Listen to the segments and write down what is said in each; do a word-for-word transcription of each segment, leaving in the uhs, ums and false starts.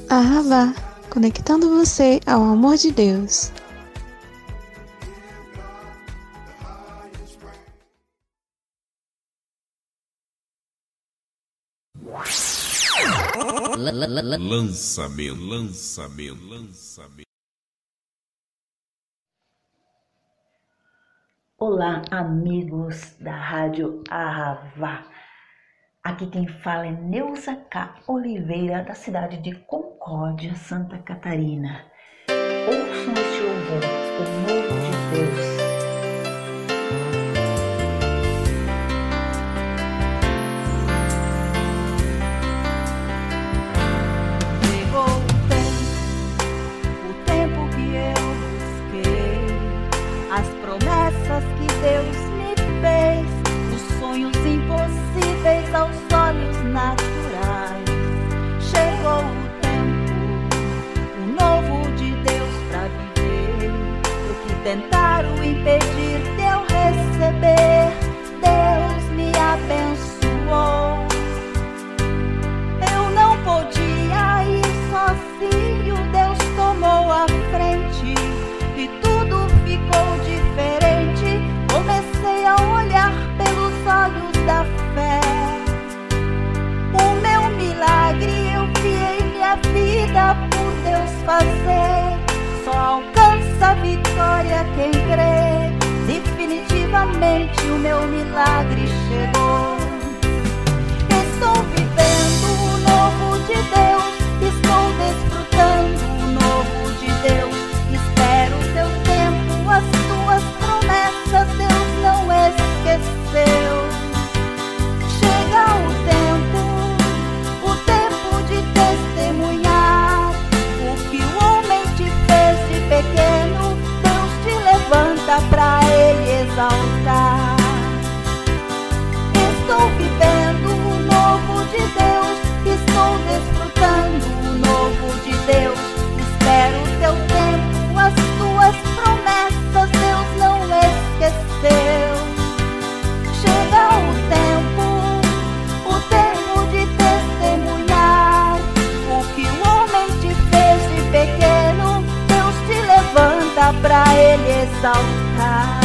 Ahavá, conectando você ao amor de Deus. Lançamento, lançamento, lançamento. Olá, amigos da Rádio Ahavá. Aqui quem fala é Neuza K. Oliveira, da cidade de Concórdia, Santa Catarina. Ouçam este louvor, o novo de Deus. As promessas que Deus me fez, os sonhos impossíveis aos olhos naturais. Chegou o tempo, o novo de Deus pra viver. O que tentaram impedir de eu receber, Deus me abençoou. Eu não podia ir sozinho, Deus tomou a frente. E tudo ficou diferente. Comecei a olhar pelos olhos da fé. O meu milagre eu vi em minha vida por Deus fazer. Só alcança a vitória quem crê. Definitivamente o meu milagre chegou. Estou vivendo o novo de Deus. Estou desfrutando o novo de Deus. Espero o teu tempo, as tuas promessas Deus não esqueceu. Chega o tempo, o tempo de testemunhar. O que o homem te fez de pequeno, Deus te levanta pra ele exaltar. Estou vivendo o novo de Deus, estou desfrutando o novo de Deus. Espero o teu tempo, as tuas promessas Deus não esqueceu. Chega o tempo, o tempo de testemunhar. O que o homem te fez de pequeno, Deus te levanta pra ele exaltar.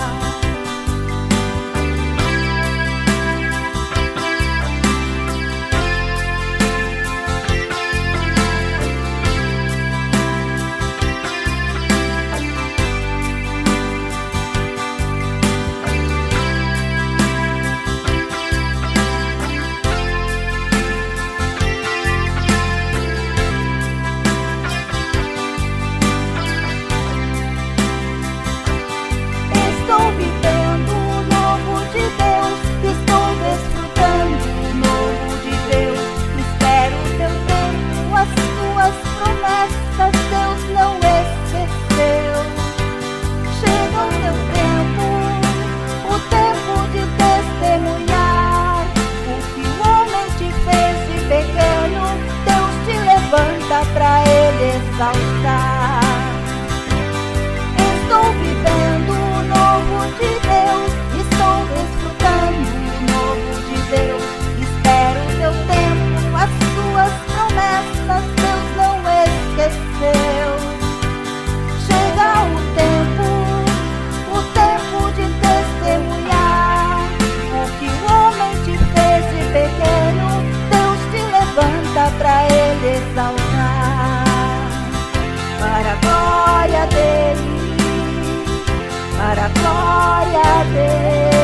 Estou vivendo o novo de Deus, estou desfrutando o novo de Deus. Espero o teu tempo, as tuas promessas Deus não esqueceu. Chega o tempo, o tempo de testemunhar. O que o homem te fez de pequeno, Deus te levanta pra ele exaltar. Para a glória dele, para a glória dele.